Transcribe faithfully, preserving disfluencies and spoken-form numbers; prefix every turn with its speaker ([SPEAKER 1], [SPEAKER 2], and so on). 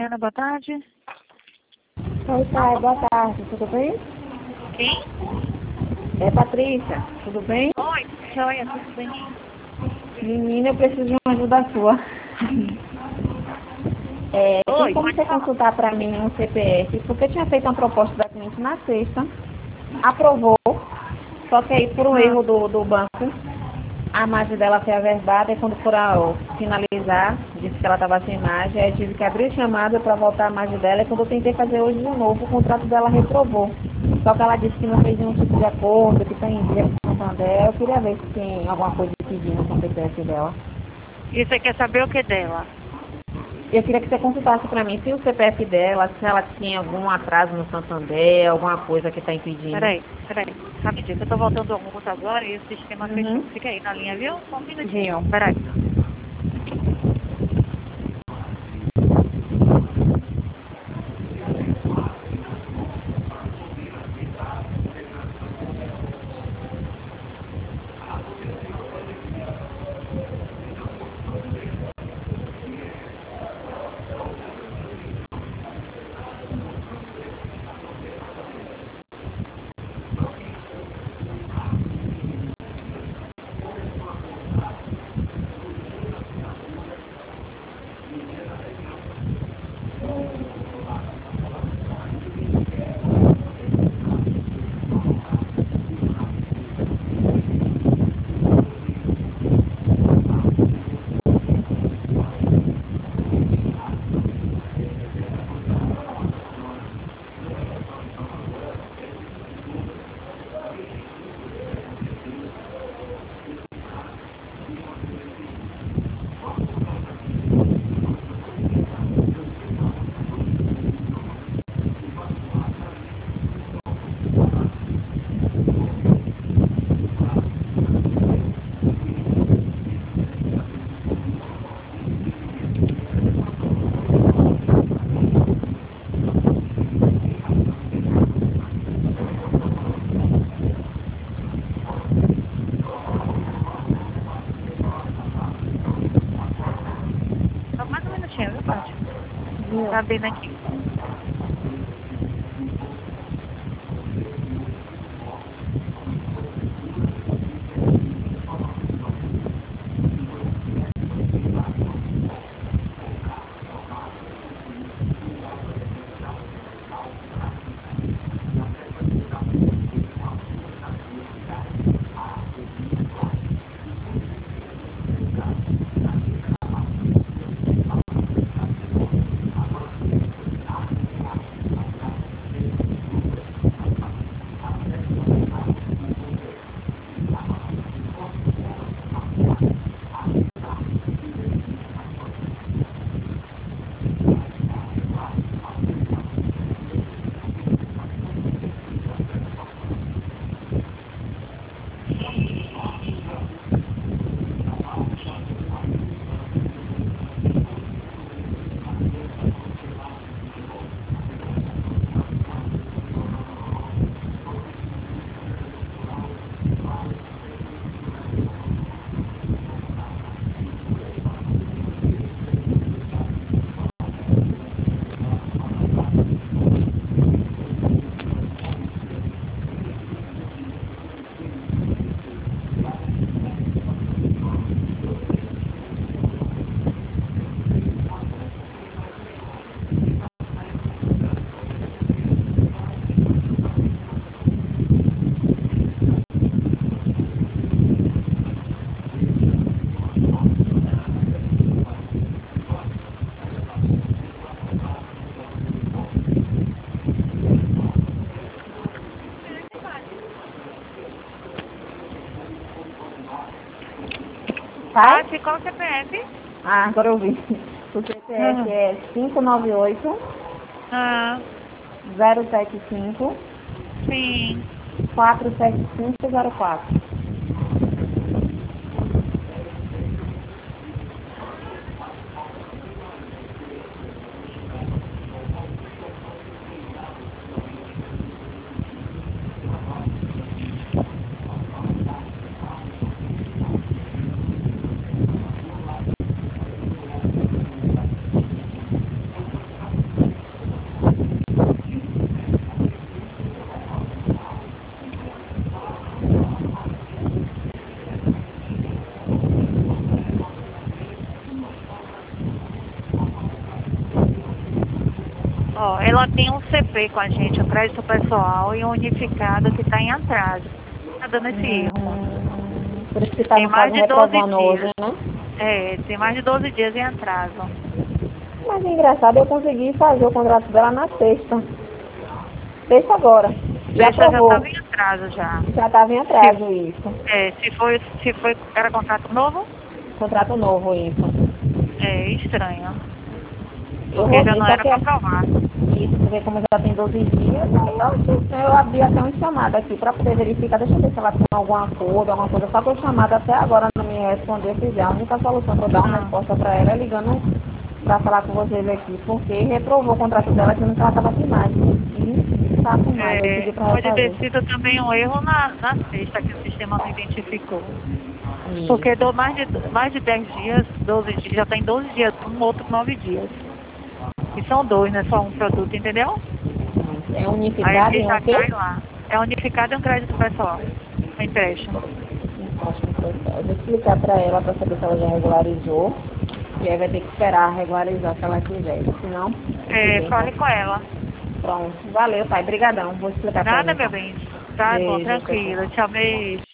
[SPEAKER 1] Mariana, boa tarde.
[SPEAKER 2] Oi, pai, boa tarde, tudo bem?
[SPEAKER 1] Quem?
[SPEAKER 2] É Patrícia, tudo bem?
[SPEAKER 1] Oi, joia, tudo bem?
[SPEAKER 2] Menina, eu preciso de uma ajuda sua. É, tem
[SPEAKER 1] Oi,
[SPEAKER 2] como
[SPEAKER 1] pode
[SPEAKER 2] você
[SPEAKER 1] falar.
[SPEAKER 2] consultar para mim um C P F? Porque eu tinha feito uma proposta da cliente na sexta, aprovou, só que aí por um
[SPEAKER 1] Ah,
[SPEAKER 2] erro do, do banco, a margem dela foi averbada e quando for a, ó, finalizar, disse que ela estava sem margem, aí eu tive que abrir chamada para voltar a margem dela e quando eu tentei fazer hoje de novo, o contrato dela reprovou. Só que ela disse que não fez nenhum tipo de acordo, que está em dia com o Santander. Eu queria ver se tem alguma coisa pedindo com o C P F dela.
[SPEAKER 1] e você quer saber o que dela?
[SPEAKER 2] Eu queria que você consultasse para mim se o C P F dela, se ela tinha algum atraso no Santander, alguma coisa que está impedindo.
[SPEAKER 1] Peraí, peraí, rapidinho, que eu tô voltando do almoço agora e o sistema fechou.
[SPEAKER 2] Uhum.
[SPEAKER 1] Fica aí na linha, viu? Só um minutinho.
[SPEAKER 2] Viu?
[SPEAKER 1] Peraí. Só mais um minutinho, viu, Paty?
[SPEAKER 2] Viu?
[SPEAKER 1] Tá abrindo aqui.
[SPEAKER 2] Pai?
[SPEAKER 1] Paty, qual o C P F?
[SPEAKER 2] Ah, agora eu vi. O C P F
[SPEAKER 1] Ah,
[SPEAKER 2] é cinco nove oito,
[SPEAKER 1] ah,
[SPEAKER 2] zero sete cinco,
[SPEAKER 1] sim.
[SPEAKER 2] quatro sete cinco zero quatro.
[SPEAKER 1] Ó, ela tem um C P com a gente, um crédito pessoal e um unificado que está em atraso. Tá dando esse erro.
[SPEAKER 2] Hum, por isso que está
[SPEAKER 1] Tem
[SPEAKER 2] no
[SPEAKER 1] mais
[SPEAKER 2] caso
[SPEAKER 1] de doze
[SPEAKER 2] reprovando hoje,
[SPEAKER 1] dias.
[SPEAKER 2] né?
[SPEAKER 1] É, tem mais de doze dias em atraso.
[SPEAKER 2] Mas é engraçado, eu consegui fazer o contrato dela na sexta. Sexta agora. E
[SPEAKER 1] Sexta já
[SPEAKER 2] aprovou.
[SPEAKER 1] estava em atraso já.
[SPEAKER 2] Já estava em atraso isso.
[SPEAKER 1] É, se foi, se foi, era contrato novo?
[SPEAKER 2] Contrato novo isso.
[SPEAKER 1] É estranho.
[SPEAKER 2] Eu
[SPEAKER 1] Porque
[SPEAKER 2] vou
[SPEAKER 1] já
[SPEAKER 2] ver,
[SPEAKER 1] não
[SPEAKER 2] só
[SPEAKER 1] era
[SPEAKER 2] que é
[SPEAKER 1] para provar.
[SPEAKER 2] isso, porque como já tem doze dias, aí eu, eu abri até um chamado aqui para poder verificar. Deixa eu ver se ela tem algum acordo, alguma coisa. Só que o chamado até agora não me respondeu. Eu fiz a única solução que eu dar uma
[SPEAKER 1] Ah.
[SPEAKER 2] resposta para ela é ligando para falar com vocês aqui, porque reprovou o contrato dela dizendo que ela estava com imagem. E está com imagem, eu pedi
[SPEAKER 1] É,
[SPEAKER 2] para
[SPEAKER 1] pode
[SPEAKER 2] refazer.
[SPEAKER 1] ter sido também um erro na, na sexta que o sistema não identificou.
[SPEAKER 2] Isso.
[SPEAKER 1] Porque deu mais de, mais de dez dias, doze dias, já tem doze dias, um outro nove dias. E são dois, não é só um produto, entendeu?
[SPEAKER 2] É
[SPEAKER 1] Aí
[SPEAKER 2] unificado
[SPEAKER 1] ele
[SPEAKER 2] e um
[SPEAKER 1] já
[SPEAKER 2] quê?
[SPEAKER 1] cai lá. É unificado e um crédito pessoal. Um empréstimo.
[SPEAKER 2] Eu vou explicar para ela para saber se ela já regularizou. E aí vai ter que esperar regularizar se ela quiser. Senão,
[SPEAKER 1] É,
[SPEAKER 2] fica
[SPEAKER 1] fale
[SPEAKER 2] então.
[SPEAKER 1] com ela.
[SPEAKER 2] Pronto. Valeu, pai. Brigadão. Vou explicar para ela
[SPEAKER 1] Nada, meu
[SPEAKER 2] então.
[SPEAKER 1] bem. Tá bom,
[SPEAKER 2] Beijo, tchau, tchau.
[SPEAKER 1] tranquilo. Tchau, beijo.